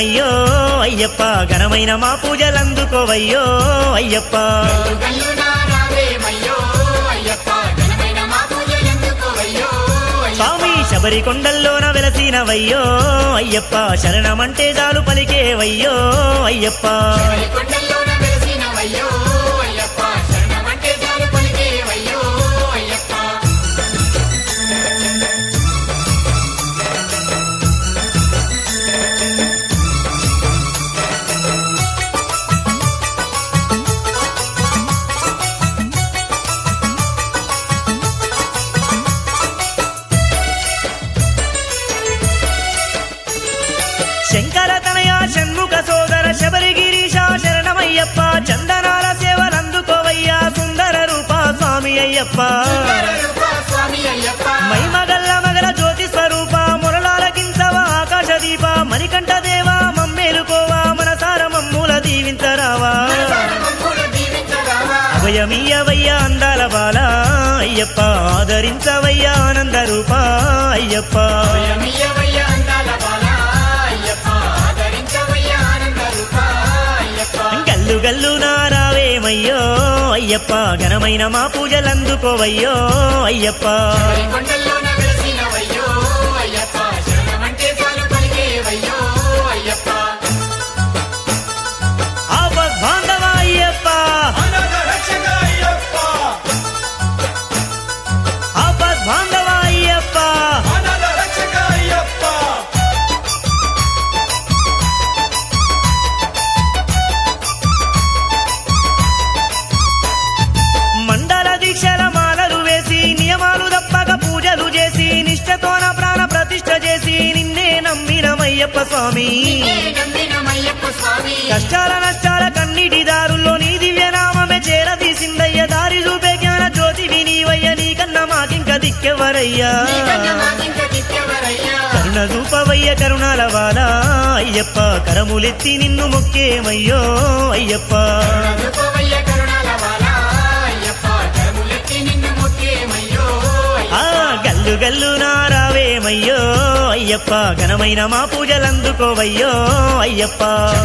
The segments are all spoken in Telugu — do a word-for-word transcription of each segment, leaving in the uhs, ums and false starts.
వెలసినవయ్యో అయ్యప్ప ఘనమైన మా పూజలందుకోవయ్యో అయ్యప్ప స్వామి శబరి కొండల్లోన వెలసినవయ్యో అయ్యప్ప శరణమంటే చాలు పలికేవయ్యో అయ్యప్ప శంకర తనయ షణ్ముఖ సోదర శబరిగిరీశ శరణమయ్యప్ప చందనాల సేవలందుకోవయ్యా సుందర రూప స్వామి అయ్యప్ప మైమగల్ల మగల జ్యోతి స్వరూప మురళాల కించవ ఆకాశ దీప మణికంఠ దేవ మమ్మేలుకోవా మనసార మమ్ముల దీవించరావా అభయమీయవయ్యా అందాల బాల అయ్యప్ప ఆదరించవయ్యా ఆనంద రూప అయ్యప్ప గల్లు గల్లు నారావేమయ్యో అయ్యప్ప ఘనమైన మా పూజలందుకోవయ్యో అయ్యప్ప ఆపద్బాంధవ అయ్యప్ప ఆపద్బాంధవ అయ్యప్ప మండల దీక్షల మాలలు వేసి నియమాలు తప్పక పూజలు చేసి నిష్ఠతోన ప్రాణ ప్రతిష్ఠ చేసి నిన్నే నమ్మినమయ్యప్ప స్వామి కష్టాల నష్టాల కన్నిటి దారుల్లో నీ దివ్యనామమే చేరదీసిందయ్య దారి చూపే జ్ఞాన జ్యోతి వినీవయ్య నీకన్నా మాకింక దిక్కెవరయ్యా కరుణ చూపవయ్య కరుణాల వాల అయ్యప్ప కరములెత్తి నిన్ను మొక్కేమయ్యో అయ్యప్ప ఆ గల్లు గల్లు నారావేమయ్యో అయ్యప్ప ఘనమైన మా పూజలందుకోవయ్యో అయ్యప్ప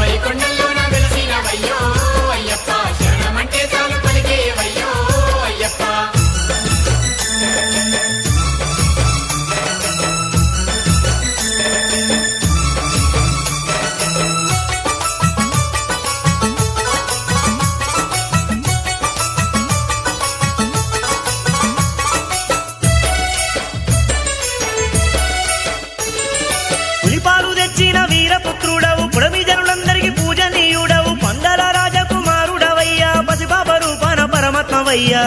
పులిపాలు తెచ్చిన వీరపుత్రుడవు పుడమి జనులందరికీ పూజనీయుడవు పందల రాజకుమారుడవయ్యా పసిపాప రూపాన పరమాత్మవయ్యా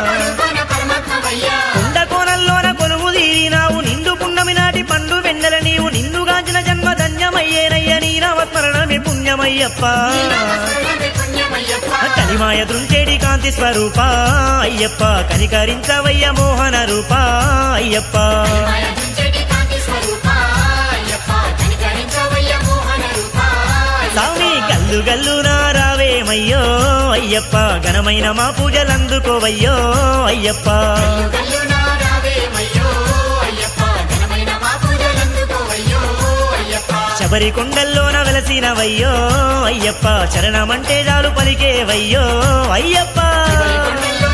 కొండ కోణంలోన కొలువు తీరినావు నిండు పున్నమి నాటి పండు వెన్నెల నీవు నిన్నుగాంచిన జన్మ ధన్యమయ్యేనయ్య నీ నామస్మరణమే పుణ్యమయ్యప్ప కలిమాయ దృంచేడి కాంతి స్వరూప అయ్యప్ప కనికరించవయ్య మోహన రూప అయ్యప్ప స్వామి గల్లు గల్లు నారావేమయ్యో అయ్యప్ప ఘనమైన మా పూజలందుకోవయ్యో అయ్యప్ప శబరి కొండల్లోన వెలసినవయ్యో అయ్యప్ప చరణమంటే చాలు పలికేవయ్యో అయ్యప్ప.